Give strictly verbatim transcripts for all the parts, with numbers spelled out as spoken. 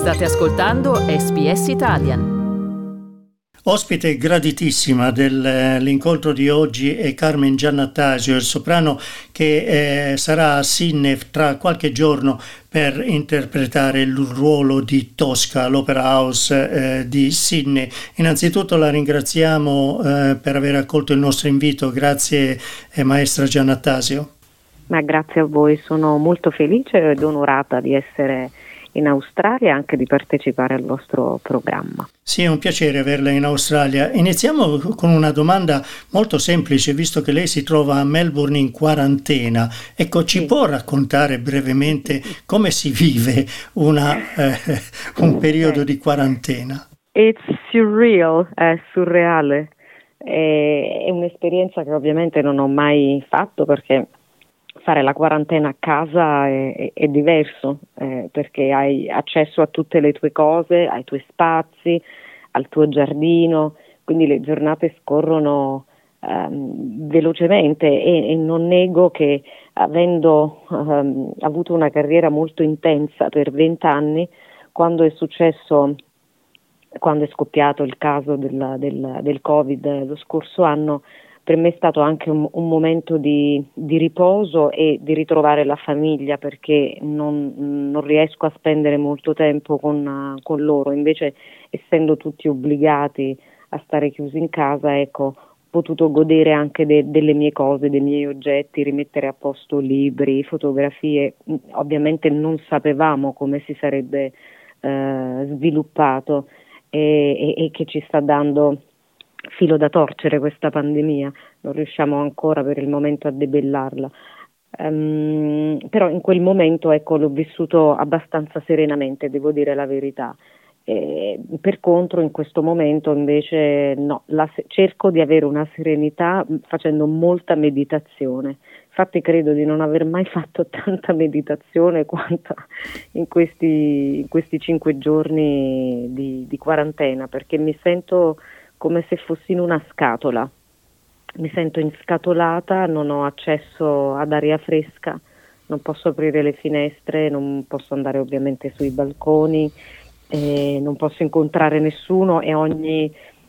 State ascoltando S B S Italian. Ospite graditissima dell'incontro di oggi è Carmen Giannattasio, il soprano che eh, sarà a Sydney tra qualche giorno per interpretare il ruolo di Tosca all'Opera House eh, di Sydney. Innanzitutto la ringraziamo eh, per aver accolto il nostro invito. Grazie eh, maestra Giannattasio. Ma grazie a voi, sono molto felice ed onorata di essere in Australia e anche di partecipare al vostro programma. Sì, è un piacere averla in Australia. Iniziamo con una domanda molto semplice, visto che lei si trova a Melbourne in quarantena. Ecco, ci sì. può raccontare brevemente come si vive una, eh, un periodo okay. di quarantena? It's surreal, è surreale. È, è un'esperienza che ovviamente non ho mai fatto perché fare la quarantena a casa è, è, è diverso eh, perché hai accesso a tutte le tue cose, ai tuoi spazi, al tuo giardino, quindi le giornate scorrono um, velocemente e, e non nego che avendo um, avuto una carriera molto intensa per vent'anni, quando è successo, quando è scoppiato il caso del, del, del Covid lo scorso anno, per me è stato anche un, un momento di, di riposo e di ritrovare la famiglia perché non, non riesco a spendere molto tempo con, con loro, invece essendo tutti obbligati a stare chiusi in casa, ecco, ho potuto godere anche de, delle mie cose, dei miei oggetti, rimettere a posto libri, fotografie. Ovviamente non sapevamo come si sarebbe eh, sviluppato e, e, e che ci sta dando filo da torcere questa pandemia, non riusciamo ancora per il momento a debellarla, um, però in quel momento ecco l'ho vissuto abbastanza serenamente, devo dire la verità. E per contro in questo momento invece no, la, cerco di avere una serenità facendo molta meditazione, infatti credo di non aver mai fatto tanta meditazione quanto in questi, in questi cinque giorni di, di quarantena, perché mi sento come se fossi in una scatola, mi sento inscatolata, non ho accesso ad aria fresca, non posso aprire le finestre, non posso andare ovviamente sui balconi, eh, non posso incontrare nessuno e ogni,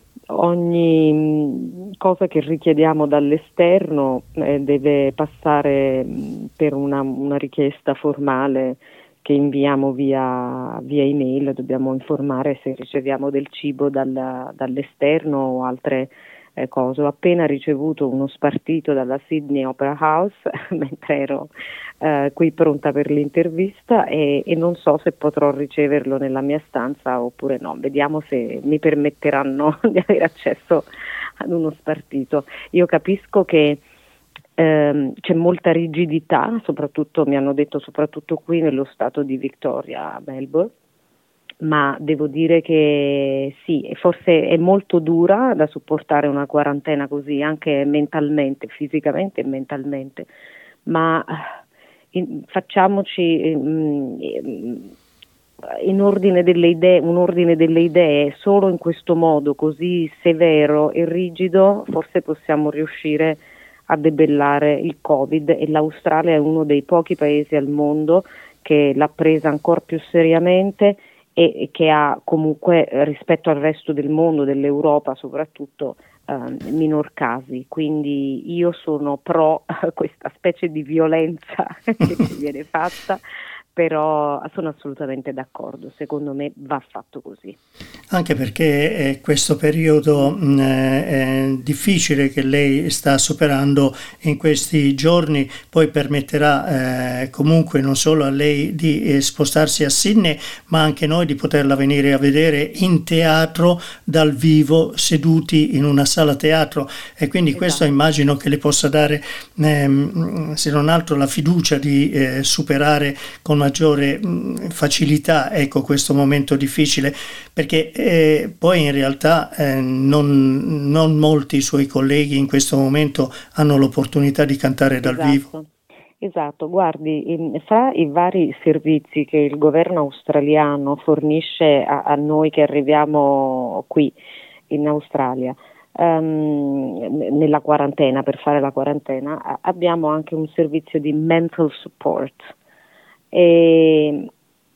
ogni cosa che richiediamo dall'esterno eh, deve passare per una, una richiesta formale che inviamo via, via email, dobbiamo informare se riceviamo del cibo dal, dall'esterno o altre eh, cose. Ho appena ricevuto uno spartito dalla Sydney Opera House mentre ero eh, qui pronta per l'intervista e, e non so se potrò riceverlo nella mia stanza oppure no. Vediamo se mi permetteranno di avere accesso ad uno spartito. Io capisco che Um, c'è molta rigidità, soprattutto mi hanno detto soprattutto qui nello stato di Victoria, a Melbourne, ma devo dire che sì, forse è molto dura da supportare una quarantena così, anche mentalmente, fisicamente e mentalmente, ma in, facciamoci in, in ordine delle idee, un ordine delle idee, solo in questo modo così severo e rigido forse possiamo riuscire a debellare il Covid e l'Australia è uno dei pochi paesi al mondo che l'ha presa ancora più seriamente e, e che ha comunque rispetto al resto del mondo, dell'Europa soprattutto, eh, minor casi, quindi io sono pro questa specie di violenza che ci viene fatta, però sono assolutamente d'accordo, secondo me va fatto così. Anche perché eh, questo periodo mh, eh, difficile che lei sta superando in questi giorni poi permetterà eh, comunque non solo a lei di eh, spostarsi a Sydney, ma anche noi di poterla venire a vedere in teatro dal vivo, seduti in una sala teatro, e quindi esatto. Questo immagino che le possa dare ehm, se non altro la fiducia di eh, superare con maggiore mh, facilità ecco questo momento difficile, perché eh, poi in realtà eh, non, non molti suoi colleghi in questo momento hanno l'opportunità di cantare dal esatto. vivo. Esatto, guardi, in, fra i vari servizi che il governo australiano fornisce a, a noi che arriviamo qui in Australia, um, nella quarantena, per fare la quarantena, abbiamo anche un servizio di mental support. E,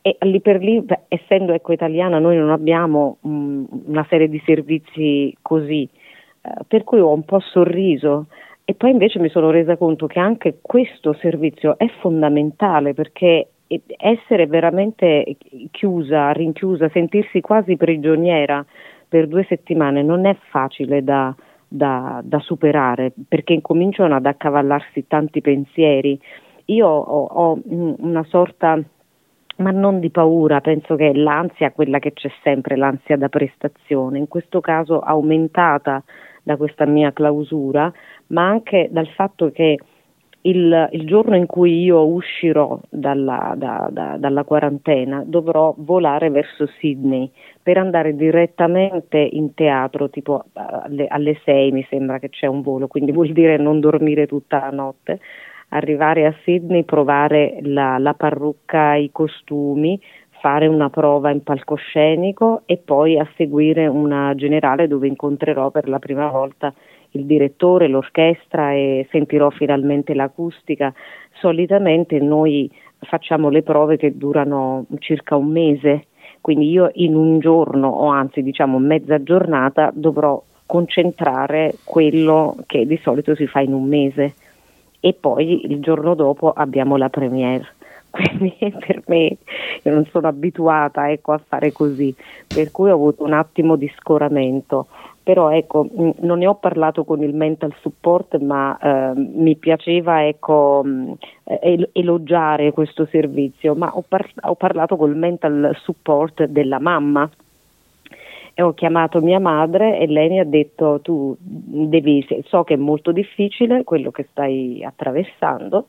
e lì per lì, beh, essendo ecco italiana, noi non abbiamo mh, una serie di servizi così, eh, per cui ho un po' sorriso. E poi invece mi sono resa conto che anche questo servizio è fondamentale, perché essere veramente chiusa, rinchiusa, sentirsi quasi prigioniera per due settimane non è facile da, da, da superare, perché incominciano ad accavallarsi tanti pensieri. Io ho, ho una sorta, ma non di paura, penso che l'ansia, quella che c'è sempre, l'ansia da prestazione, in questo caso aumentata da questa mia clausura, ma anche dal fatto che il, il giorno in cui io uscirò dalla, da, da, dalla quarantena dovrò volare verso Sydney per andare direttamente in teatro, tipo alle, alle sei mi sembra che c'è un volo, quindi vuol dire non dormire tutta la notte, arrivare a Sydney, provare la, la parrucca, i costumi, fare una prova in palcoscenico e poi a seguire una generale dove incontrerò per la prima volta il direttore, l'orchestra e sentirò finalmente l'acustica. Solitamente noi facciamo le prove che durano circa un mese, quindi io in un giorno o anzi diciamo mezza giornata dovrò concentrare quello che di solito si fa in un mese e poi il giorno dopo abbiamo la premiere. Quindi per me, io non sono abituata ecco, a fare così, per cui ho avuto un attimo di scoramento, però ecco, mh, non ne ho parlato con il mental support, ma eh, mi piaceva ecco, mh, el- elogiare questo servizio, ma ho, par- ho parlato col mental support della mamma e ho chiamato mia madre e lei mi ha detto tu devi, so che è molto difficile quello che stai attraversando,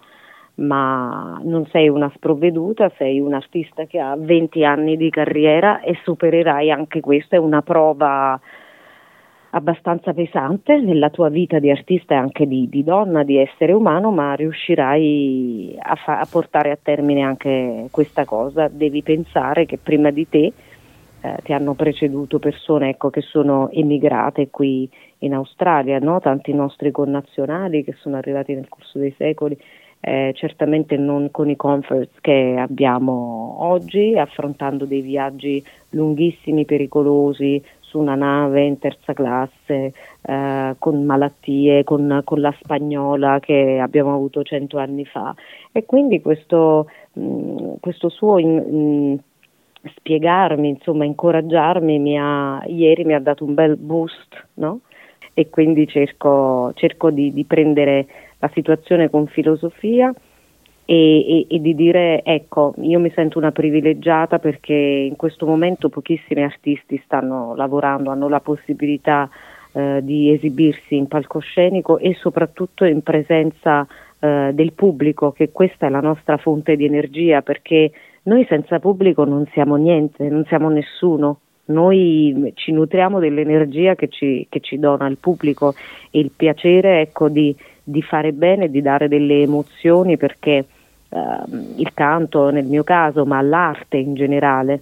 ma non sei una sprovveduta, sei un artista che ha venti anni di carriera e supererai anche questa, è una prova abbastanza pesante nella tua vita di artista e anche di, di donna, di essere umano, ma riuscirai a, fa- a portare a termine anche questa cosa. Devi pensare che prima di te eh, ti hanno preceduto persone ecco, che sono emigrate qui in Australia, no? Tanti nostri connazionali che sono arrivati nel corso dei secoli. Eh, certamente non con i comforts che abbiamo oggi, affrontando dei viaggi lunghissimi, pericolosi, su una nave in terza classe, eh, con malattie, con, con la spagnola che abbiamo avuto cento anni fa. E quindi questo, mh, questo suo in, mh, spiegarmi, insomma, incoraggiarmi, mi ha, ieri mi ha dato un bel boost, no? E quindi cerco, cerco di, di prendere la situazione con filosofia e, e, e di dire ecco, io mi sento una privilegiata perché in questo momento pochissimi artisti stanno lavorando, hanno la possibilità eh, di esibirsi in palcoscenico e soprattutto in presenza eh, del pubblico, che questa è la nostra fonte di energia, perché noi senza pubblico non siamo niente, non siamo nessuno. Noi ci nutriamo dell'energia che ci, che ci dona il pubblico e il piacere ecco, di, di fare bene, di dare delle emozioni, perché eh, il canto nel mio caso, ma l'arte in generale,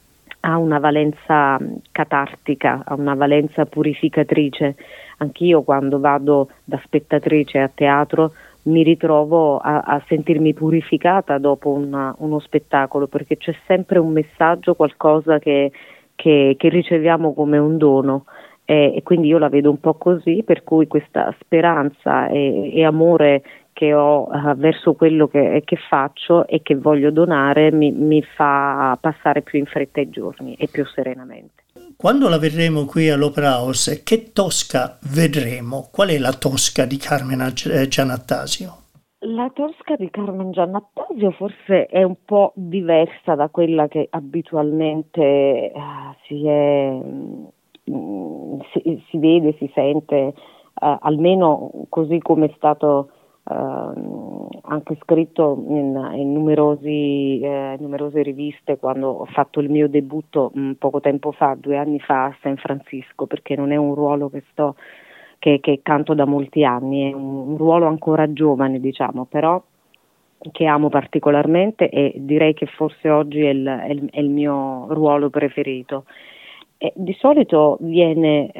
ha una valenza catartica, ha una valenza purificatrice. Anch'io quando vado da spettatrice a teatro mi ritrovo a, a sentirmi purificata dopo una, uno spettacolo, perché c'è sempre un messaggio, qualcosa che Che, che riceviamo come un dono eh, e quindi io la vedo un po' così, per cui questa speranza e, e amore che ho uh, verso quello che, che faccio e che voglio donare mi, mi fa passare più in fretta i giorni e più serenamente. Quando la vedremo qui all'Opera House, che Tosca vedremo? Qual è la Tosca di Carmen Giannattasio? La Tosca di Carmen Giannattasio forse è un po' diversa da quella che abitualmente eh, si, è, mh, si, si vede, si sente, eh, almeno così come è stato eh, anche scritto in, in, numerosi, eh, numerose riviste quando ho fatto il mio debutto mh, poco tempo fa, due anni fa a San Francisco, perché non è un ruolo che sto Che, che canto da molti anni, è un, un ruolo ancora giovane diciamo, però che amo particolarmente e direi che forse oggi è il, è il, è il mio ruolo preferito. E di solito viene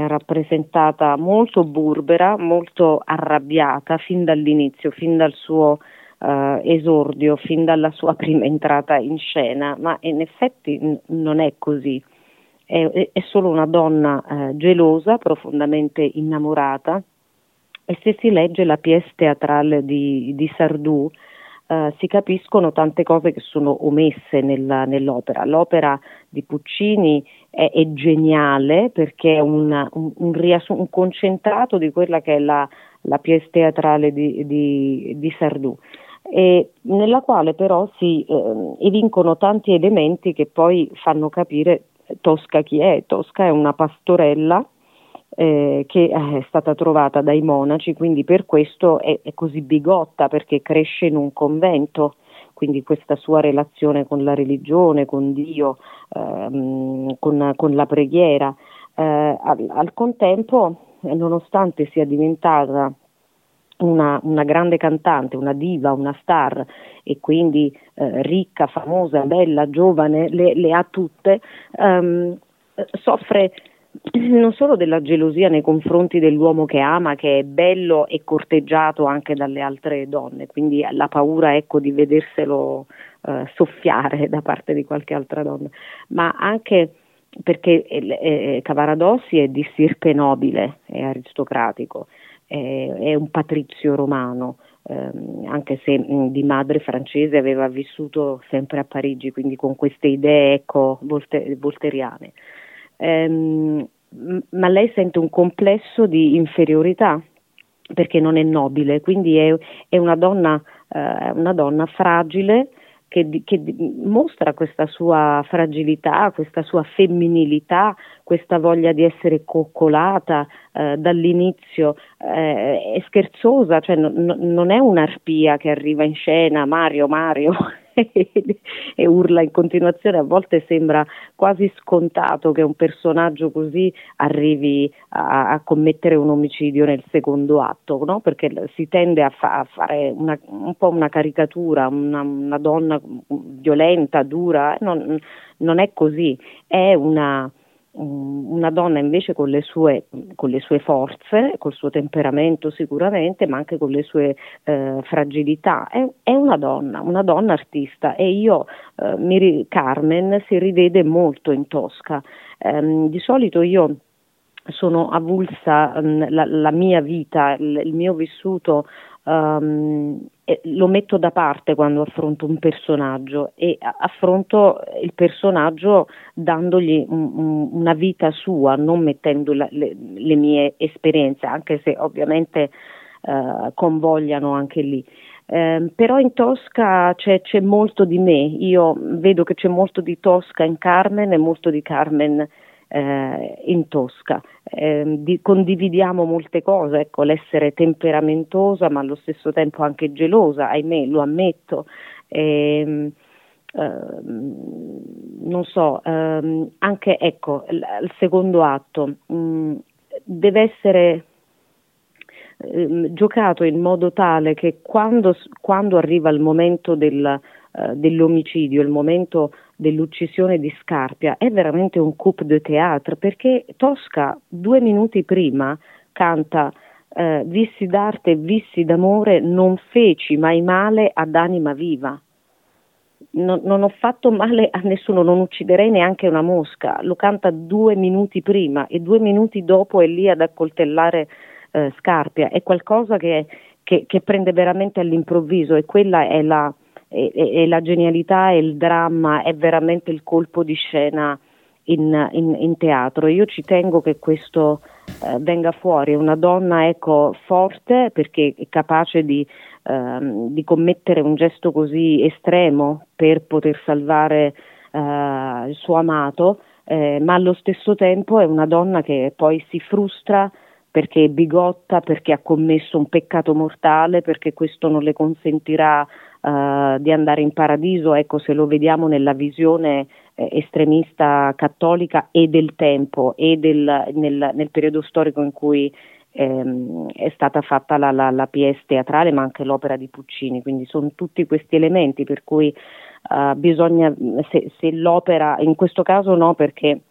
rappresentata molto burbera, molto arrabbiata fin dall'inizio, fin dal suo uh, esordio, fin dalla sua prima entrata in scena, ma in effetti n- non è così. È, è solo una donna uh, gelosa, profondamente innamorata, e se si legge la pièce teatrale di, di Sardou Uh, si capiscono tante cose che sono omesse nella, nell'opera. L'opera di Puccini è, è geniale perché è un, un, un, riassun- un concentrato di quella che è la, la pièce teatrale di, di, di Sardou, e nella quale però si eh, evincono tanti elementi che poi fanno capire Tosca chi è. Tosca è una pastorella Eh, che è stata trovata dai monaci, quindi per questo è, è così bigotta, perché cresce in un convento, quindi questa sua relazione con la religione, con Dio, ehm, con, con la preghiera. Eh, al, al contempo, nonostante sia diventata Una, una grande cantante, una diva, una star, e quindi eh, ricca, famosa, bella, giovane, le, le ha tutte, ehm, soffre non solo della gelosia nei confronti dell'uomo che ama, che è bello e corteggiato anche dalle altre donne, quindi la paura, ecco, di vederselo eh, soffiare da parte di qualche altra donna, ma anche perché eh, eh, Cavaradossi è di stirpe nobile, è aristocratico, è, è un patrizio romano, ehm, anche se mh, di madre francese, aveva vissuto sempre a Parigi, quindi con queste idee, ecco, volte, volteriane. Ehm, ma lei sente un complesso di inferiorità perché non è nobile, quindi è, è una donna, eh, una donna fragile che, che mostra questa sua fragilità, questa sua femminilità, questa voglia di essere coccolata eh, dall'inizio, eh, è scherzosa, cioè no, no, non è un'arpia che arriva in scena, Mario, Mario, e urla in continuazione. A volte sembra quasi scontato che un personaggio così arrivi a, a commettere un omicidio nel secondo atto, no? Perché si tende a, fa, a fare una, un po' una caricatura, una, una donna violenta, dura. Non, non è così, è una una donna invece con le sue, con le sue forze, col suo temperamento sicuramente, ma anche con le sue eh, fragilità. È, è una donna, una donna artista, e io eh, mi, Carmen si rivede molto in Tosca. Eh, di solito io sono avulsa, mh, la, la mia vita, il, il mio vissuto, um, lo metto da parte quando affronto un personaggio, e affronto il personaggio dandogli un, un, una vita sua, non mettendo la, le, le mie esperienze, anche se ovviamente uh, convogliano anche lì. Eh, però in Tosca c'è, c'è molto di me, io vedo che c'è molto di Tosca in Carmen e molto di Carmen eh, in Tosca. Eh, di, condividiamo molte cose, ecco, l'essere temperamentosa ma allo stesso tempo anche gelosa, ahimè, lo ammetto. Eh, eh, non so, ehm, anche ecco, il, il secondo atto mh, deve essere eh, giocato in modo tale che quando, quando arriva il momento del, eh, dell'omicidio, il momento dell'uccisione di Scarpia, è veramente un coup de théâtre, perché Tosca due minuti prima canta eh, vissi d'arte e vissi d'amore, non feci mai male ad anima viva. Non, non ho fatto male a nessuno, non ucciderei neanche una mosca. Lo canta due minuti prima e due minuti dopo è lì ad accoltellare eh, Scarpia. È qualcosa che, che, che prende veramente all'improvviso, e quella è la, è, è la genialità, è il dramma, è veramente il colpo di scena in, in, in teatro. Io ci tengo che questo eh, venga fuori. È una donna, ecco, forte, perché è capace di Ehm, di commettere un gesto così estremo per poter salvare eh, il suo amato, eh, ma allo stesso tempo è una donna che poi si frustra perché è bigotta, perché ha commesso un peccato mortale, perché questo non le consentirà eh, di andare in paradiso. Ecco, se lo vediamo nella visione eh, estremista cattolica e del tempo e del, nel, nel periodo storico in cui Ehm, è stata fatta la, la, la pièce teatrale, ma anche l'opera di Puccini, quindi sono tutti questi elementi per cui uh, bisogna, se, se l'opera, in questo caso no, perché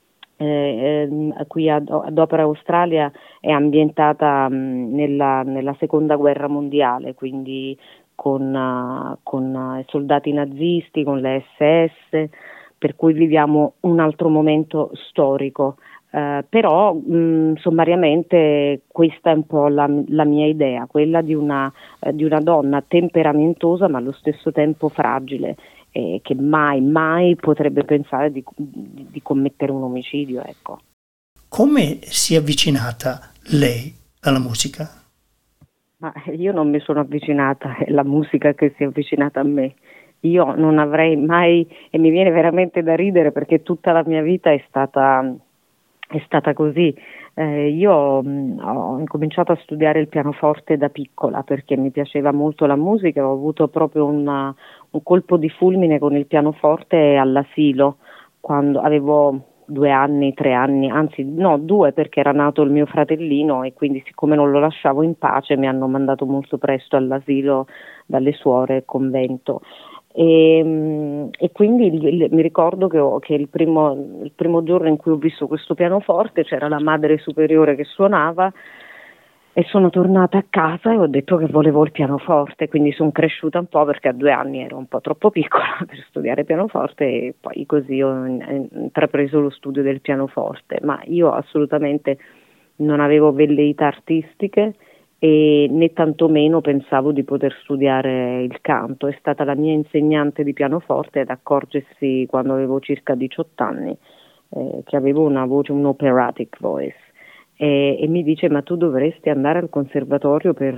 eh, eh, qui ad, ad Opera Australia è ambientata mh, nella, nella seconda guerra mondiale, quindi con, uh, con uh, i soldati nazisti, con le esse esse, per cui viviamo un altro momento storico. Uh, però mh, sommariamente questa è un po' la, la mia idea, quella di una, uh, di una donna temperamentosa ma allo stesso tempo fragile, eh, che mai, mai potrebbe pensare di, di, di commettere un omicidio, ecco. Come si è avvicinata lei alla musica? Ma io non mi sono avvicinata, è la musica che si è avvicinata a me. Io non avrei mai, e mi viene veramente da ridere perché tutta la mia vita è stata... È stata così. Eh, io mh, ho incominciato a studiare il pianoforte da piccola perché mi piaceva molto la musica, ho avuto proprio una, un colpo di fulmine con il pianoforte all'asilo, quando avevo due anni, tre anni, anzi no, due, perché era nato il mio fratellino e quindi siccome non lo lasciavo in pace mi hanno mandato molto presto all'asilo dalle suore, convento. E, e quindi il, il, mi ricordo che, ho, che il, primo, il primo giorno in cui ho visto questo pianoforte c'era la madre superiore che suonava e sono tornata a casa e ho detto che volevo il pianoforte, quindi sono cresciuta un po' perché a due anni ero un po' troppo piccola per studiare pianoforte e poi così ho intrapreso lo studio del pianoforte, ma io assolutamente non avevo velleità artistiche e né tantomeno pensavo di poter studiare il canto. È stata la mia insegnante di pianoforte ad accorgersi quando avevo circa diciotto anni eh, che avevo una voce, un operatic voice, e, e mi dice: ma tu dovresti andare al conservatorio per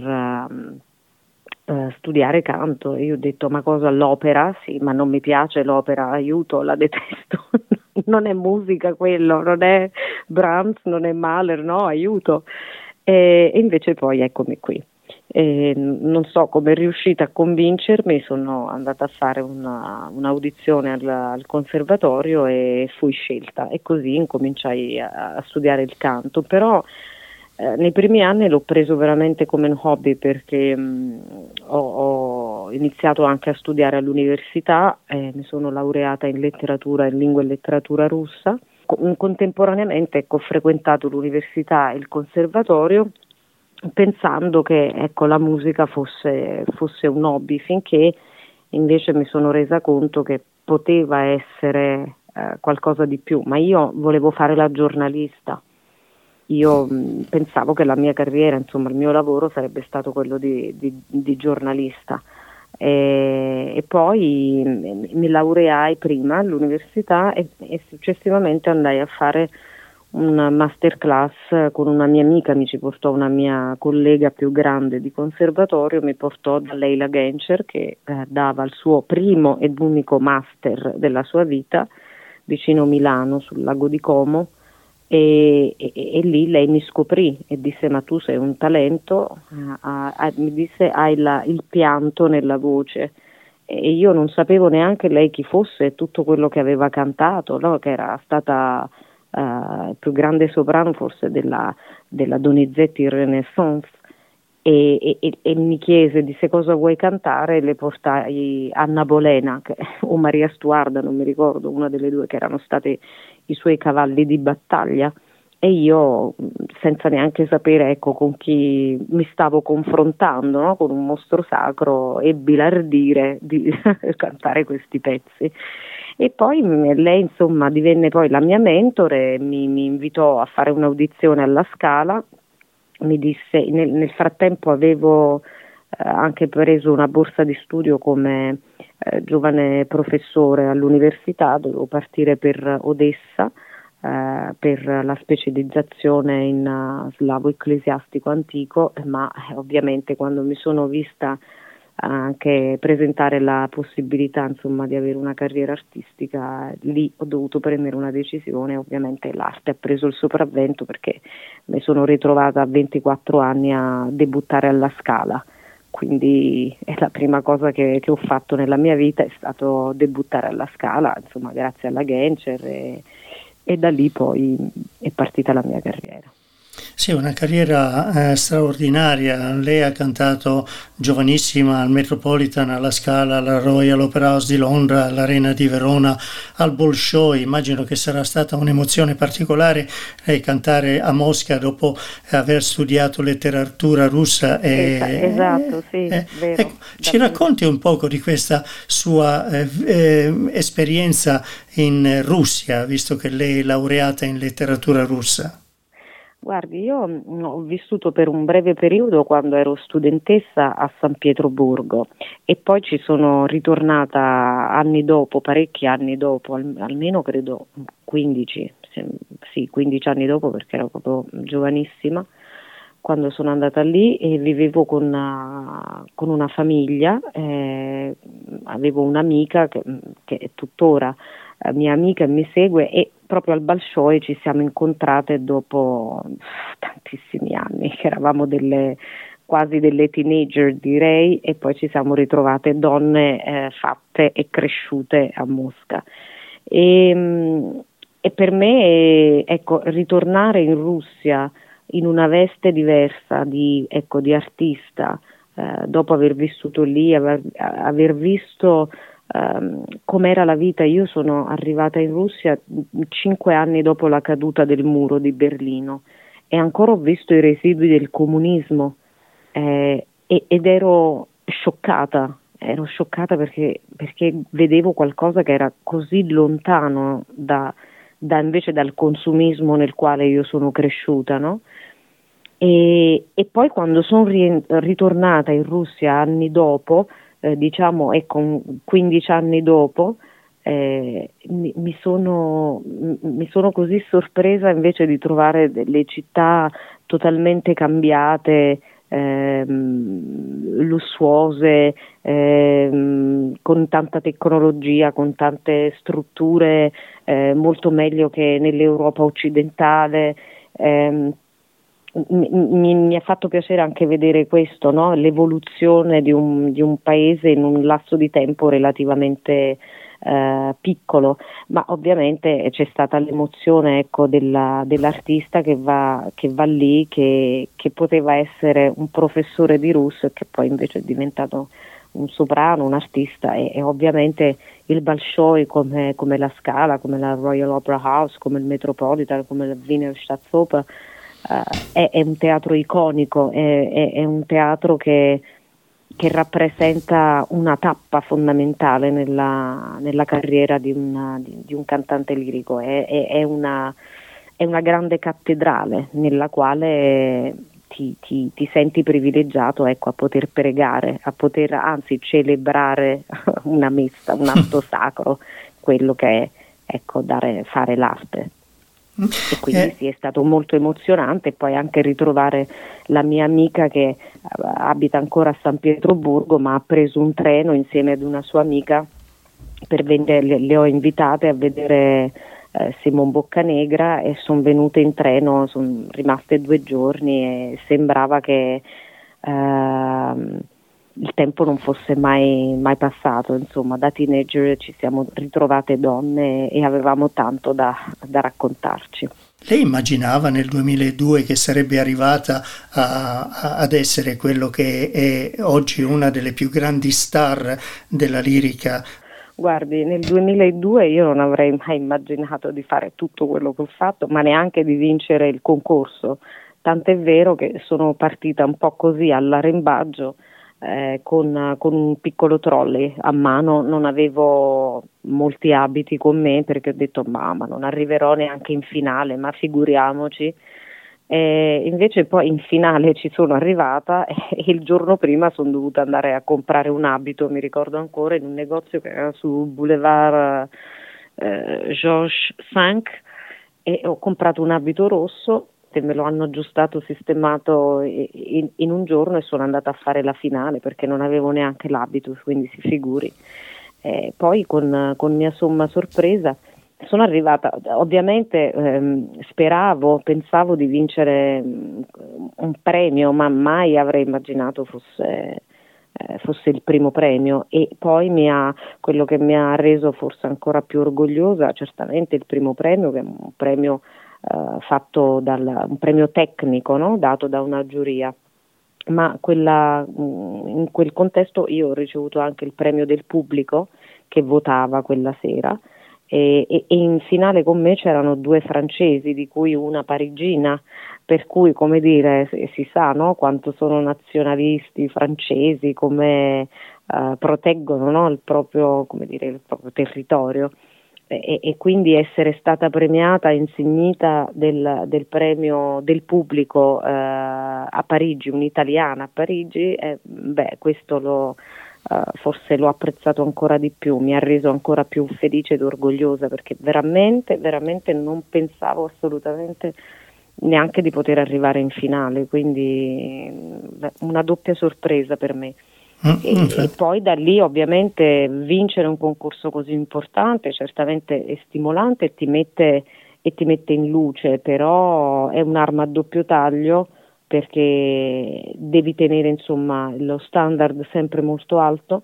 uh, uh, studiare canto. E io ho detto: ma cosa, l'opera? Sì, ma non mi piace l'opera, aiuto, la detesto. Non è musica quello, non è Brahms, non è Mahler, no, aiuto. E invece poi eccomi qui. E non so come è riuscita a convincermi, sono andata a fare una, un'audizione al, al conservatorio e fui scelta e così incominciai a, a studiare il canto, però eh, nei primi anni l'ho preso veramente come un hobby perché mh, ho, ho iniziato anche a studiare all'università, eh, mi sono laureata in letteratura, in lingua e letteratura russa. Contemporaneamente ecco, ho frequentato l'università e il conservatorio pensando che ecco, la musica fosse, fosse un hobby, finché invece mi sono resa conto che poteva essere eh, qualcosa di più, ma io volevo fare la giornalista. Io mh, pensavo che la mia carriera, insomma il mio lavoro sarebbe stato quello di, di, di giornalista. E, e poi mi laureai prima all'università e, e successivamente andai a fare un masterclass con una mia amica, mi ci portò una mia collega più grande di conservatorio, mi portò da Leila Gencer che eh, dava il suo primo ed unico master della sua vita vicino Milano sul lago di Como. E, e, e lì lei mi scoprì e disse: ma tu sei un talento, ah, ah, mi disse hai la, il pianto nella voce, e io non sapevo neanche lei chi fosse e tutto quello che aveva cantato, no? Che era stata uh, il più grande soprano forse della, della Donizetti Renaissance. E, e, e mi chiese, disse: cosa vuoi cantare? E le portai Anna Bolena che, o Maria Stuarda, non mi ricordo, una delle due, che erano state i suoi cavalli di battaglia, e io senza neanche sapere ecco con chi mi stavo confrontando, no? Con un mostro sacro, ebbi l'ardire di cantare questi pezzi. E poi lei insomma divenne poi la mia mentore, mi, mi invitò a fare un'audizione alla Scala. Mi disse, nel, nel frattempo avevo eh, anche preso una borsa di studio come eh, giovane professore all'università, dovevo partire per Odessa eh, per la specializzazione in uh, slavo ecclesiastico antico, ma eh, ovviamente quando mi sono vista anche presentare la possibilità insomma di avere una carriera artistica, lì ho dovuto prendere una decisione. Ovviamente l'arte ha preso il sopravvento perché mi sono ritrovata a ventiquattro anni a debuttare alla Scala, quindi è la prima cosa che, che ho fatto nella mia vita, è stato debuttare alla Scala, insomma grazie alla Gencer, e, e da lì poi è partita la mia carriera. Sì, una carriera eh, straordinaria. Lei ha cantato giovanissima al Metropolitan, alla Scala, alla Royal Opera House di Londra, all'Arena di Verona, al Bolshoi. Immagino che sarà stata un'emozione particolare eh, cantare a Mosca dopo aver studiato letteratura russa. Esa- E, esatto, sì, eh, vero, ecco, ci davvero. racconti un poco di questa sua eh, eh, esperienza in Russia, visto che lei è laureata in letteratura russa. Guardi, io mh, ho vissuto per un breve periodo quando ero studentessa a San Pietroburgo e poi ci sono ritornata anni dopo, parecchi anni dopo, al- almeno credo quindici, se- sì, quindici anni dopo perché ero proprio giovanissima quando sono andata lì e vivevo con una, con una famiglia, eh, avevo un'amica che, che è tuttora eh, mia amica e mi segue e proprio al Bolshoi ci siamo incontrate dopo tantissimi anni, che eravamo delle, quasi delle teenager direi, e poi ci siamo ritrovate donne eh, fatte e cresciute a Mosca. E, mh, e per me, ecco, ritornare in Russia in una veste diversa di, ecco, di artista, eh, dopo aver vissuto lì, aver, aver visto um, com'era la vita. Io sono arrivata in Russia cinque anni dopo la caduta del muro di Berlino e ancora ho visto i residui del comunismo eh, e, ed ero scioccata, ero scioccata perché, perché vedevo qualcosa che era così lontano da, da invece dal consumismo nel quale io sono cresciuta, no? E, e poi quando sono ri- ritornata in Russia anni dopo, eh, diciamo ecco quindici anni dopo, eh, mi, mi, sono, mi sono così sorpresa invece di trovare delle città totalmente cambiate, ehm, lussuose, ehm, con tanta tecnologia, con tante strutture eh, molto meglio che nell'Europa occidentale. ehm, Mi, mi- mi ha fatto piacere anche vedere questo, no? L'evoluzione di un, di un paese in un lasso di tempo relativamente eh, piccolo, ma ovviamente c'è stata l'emozione, ecco, della- dell'artista che va, che va lì, che, che poteva essere un professore di russo e che poi invece è diventato un soprano, un artista e, e ovviamente il Bolshoi come, come la Scala, come la Royal Opera House, come il Metropolitan, come la Wiener Staatsoper. Uh, è, è un teatro iconico, è, è, è un teatro che, che rappresenta una tappa fondamentale nella, nella carriera di, una, di, di un cantante lirico, è, è, è, una, è una grande cattedrale nella quale ti, ti, ti senti privilegiato, ecco, a poter pregare, a poter anzi celebrare una messa, un atto sacro, quello che è, ecco, dare, fare l'arte. E quindi Eh, sì, è stato molto emozionante, poi anche ritrovare la mia amica che uh, abita ancora a San Pietroburgo, ma ha preso un treno insieme ad una sua amica per vendere, le, le ho invitate a vedere uh, Simon Boccanegra e sono venute in treno, sono rimaste due giorni e sembrava che uh, il tempo non fosse mai, mai passato, insomma, da teenager ci siamo ritrovate donne e avevamo tanto da, da raccontarci. Lei immaginava nel duemiladue che sarebbe arrivata a- a- ad essere quello che è oggi una delle più grandi star della lirica? Guardi, nel duemiladue io non avrei mai immaginato di fare tutto quello che ho fatto, ma neanche di vincere il concorso, tant'è vero che sono partita un po' così all'arrembaggio. Eh, con, con un piccolo trolley a mano, non avevo molti abiti con me perché ho detto mamma non arriverò neanche in finale, ma figuriamoci. Eh, invece poi in finale ci sono arrivata e il giorno prima sono dovuta andare a comprare un abito, mi ricordo ancora, in un negozio che era su Boulevard eh, Georges cinque e ho comprato un abito rosso e me lo hanno aggiustato, sistemato in, in un giorno e sono andata a fare la finale perché non avevo neanche l'abito, quindi si figuri. Eh, poi con, con mia somma sorpresa sono arrivata, ovviamente ehm, speravo, pensavo di vincere mh, un premio, ma mai avrei immaginato fosse, eh, fosse il primo premio e poi mi ha, quello che mi ha reso forse ancora più orgogliosa, certamente il primo premio, che è un premio uh, fatto dal un premio tecnico, no? Dato da una giuria. Ma quella, in quel contesto io ho ricevuto anche il premio del pubblico che votava quella sera, e, e, e in finale con me c'erano due francesi, di cui una parigina, per cui, come dire, si, si sa, no? Quanto sono nazionalisti francesi, come uh, proteggono, no? il proprio, come dire, il proprio territorio. E, e quindi essere stata premiata, insignita del, del premio del pubblico eh, a Parigi, un'italiana a Parigi, eh, beh, questo lo, eh, forse l'ho apprezzato ancora di più, mi ha reso ancora più felice ed orgogliosa, perché veramente, veramente non pensavo assolutamente neanche di poter arrivare in finale, quindi beh, una doppia sorpresa per me. E, e poi da lì ovviamente vincere un concorso così importante certamente è stimolante e ti mette, e ti mette in luce, però è un'arma a doppio taglio, perché devi tenere insomma lo standard sempre molto alto.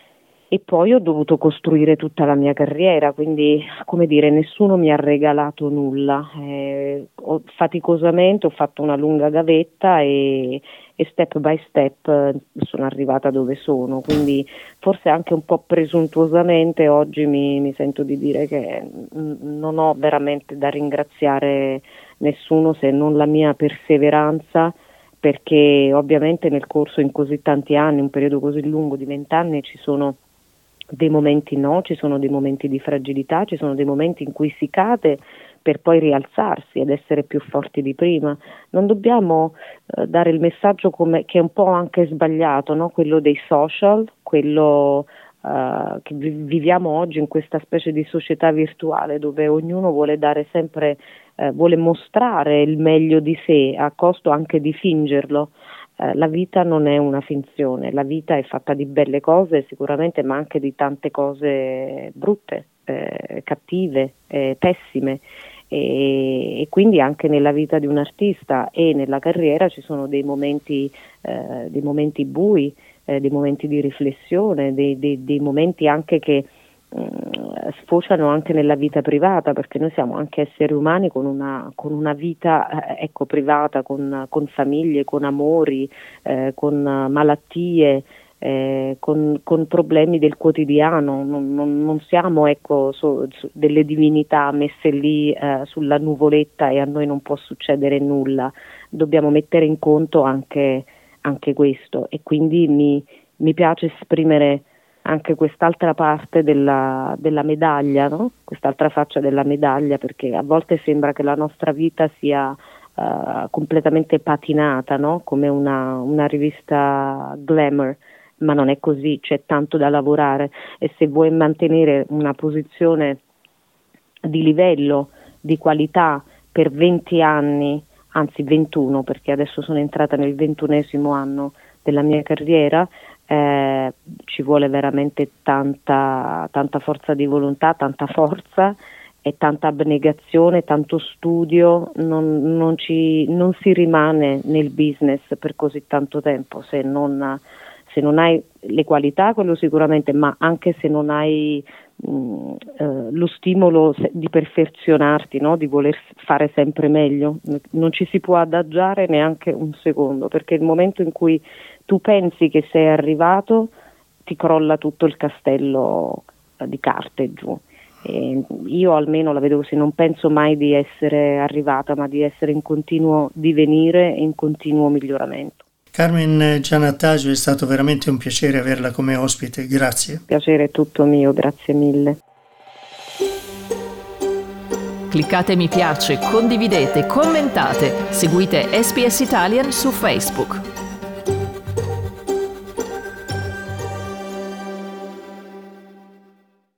E poi ho dovuto costruire tutta la mia carriera, quindi, come dire, nessuno mi ha regalato nulla. Eh, ho, faticosamente ho fatto una lunga gavetta e, e step by step eh, sono arrivata dove sono, quindi forse anche un po' presuntuosamente oggi mi, mi sento di dire che mh, non ho veramente da ringraziare nessuno se non la mia perseveranza, perché ovviamente nel corso in così tanti anni, un periodo così lungo di vent'anni, ci sono dei momenti no, ci sono dei momenti di fragilità, ci sono dei momenti in cui si cade per poi rialzarsi ed essere più forti di prima. Non dobbiamo eh, dare il messaggio come, che è un po' anche sbagliato, no? Quello dei social, quello eh, che vi- viviamo oggi in questa specie di società virtuale dove ognuno vuole dare sempre, eh, vuole mostrare il meglio di sé a costo anche di fingerlo. Eh, la vita non è una finzione, la vita è fatta di belle cose sicuramente, ma anche di tante cose brutte, eh, cattive, eh, pessime, e, e quindi anche nella vita di un artista e nella carriera ci sono dei momenti, eh, dei momenti bui, eh, dei momenti di riflessione, dei, dei, dei momenti anche che sfociano anche nella vita privata, perché noi siamo anche esseri umani con una, con una vita eh, ecco, privata, con, con famiglie, con amori, eh, con malattie, eh, con, con problemi del quotidiano. Non, non, non siamo ecco, so, so, delle divinità messe lì eh, sulla nuvoletta e a noi non può succedere nulla. Dobbiamo mettere in conto anche, anche questo, e quindi mi, mi piace esprimere anche quest'altra parte della, della medaglia, no? Quest'altra faccia della medaglia, perché a volte sembra che la nostra vita sia uh, completamente patinata, no? Come una, una rivista glamour, ma non è così, c'è tanto da lavorare, e se vuoi mantenere una posizione di livello, di qualità per venti anni, anzi ventuno, perché adesso sono entrata nel ventunesimo anno della mia carriera, Eh, ci vuole veramente tanta, tanta forza di volontà, tanta forza e tanta abnegazione, tanto studio. Non, non, ci, non si rimane nel business per così tanto tempo se non, se non hai le qualità, quello sicuramente, ma anche se non hai mh, eh, lo stimolo di perfezionarti, no? Di voler fare sempre meglio. Non ci si può adagiare neanche un secondo, perché il momento in cui tu pensi che sei arrivato, ti crolla tutto il castello di carte giù. E io almeno la vedo così, non penso mai di essere arrivata, ma di essere in continuo divenire e in continuo miglioramento. Carmen Giannattasio, è stato veramente un piacere averla come ospite, grazie. Piacere è tutto mio, grazie mille. Cliccate mi piace, condividete, commentate, seguite S B S Italian su Facebook.